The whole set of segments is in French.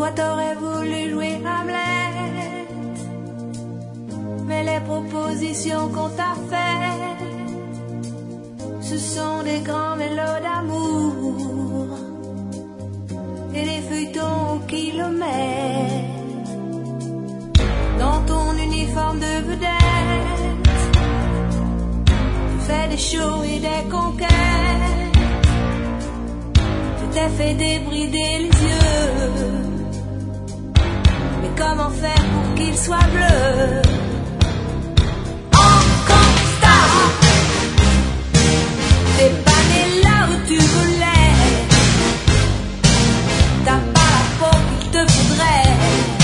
Toi t'aurais voulu jouer Hamlet, mais les propositions qu'on t'a faites, ce sont des grands mélos d'amour et des feuilletons au kilomètre. Dans ton uniforme de vedette, tu fais des shows et des conquêtes. Tu t'es fait débrider les yeux, mais comment faire pour qu'ils soient bleus? En constat, t'es pas né là où tu voulais. T'as pas la peau qu'il te faudrait,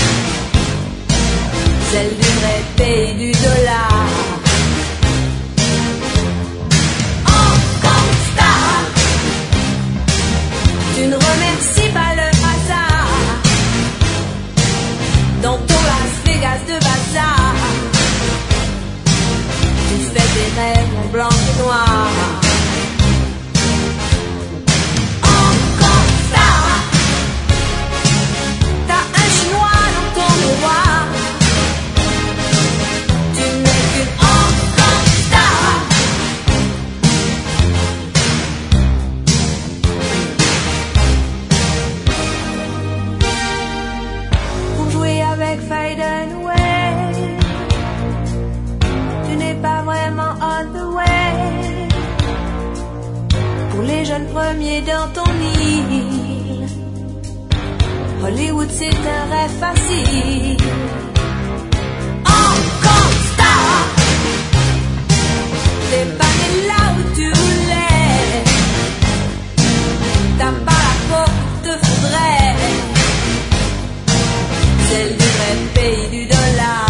celle du vrai pays du dollar. En constat, tu ne remercies pas le hasard. Dans ton Las Vegas de bazar, tu fais des rêves en blanc et noir. En constat, t'as un chinois dans ton miroir. Tu n'es qu'une en constat. Pour jouer avec Fadenway, tu n'es pas vraiment on the way. Pour les jeunes premiers dans ton île, Hollywood c'est un rêve facile. En constat, t'es pas né là où tu voulais. T'as pas la peau qu'il te faudrait, celle du vrai pays du dollar.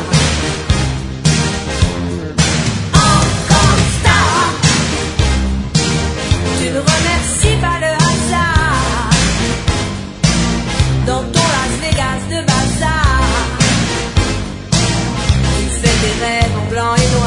En constat, tu ne remercies pas le hasard. Dans ton Las Vegas de bazar, tu fais des rêves en blanc et noir.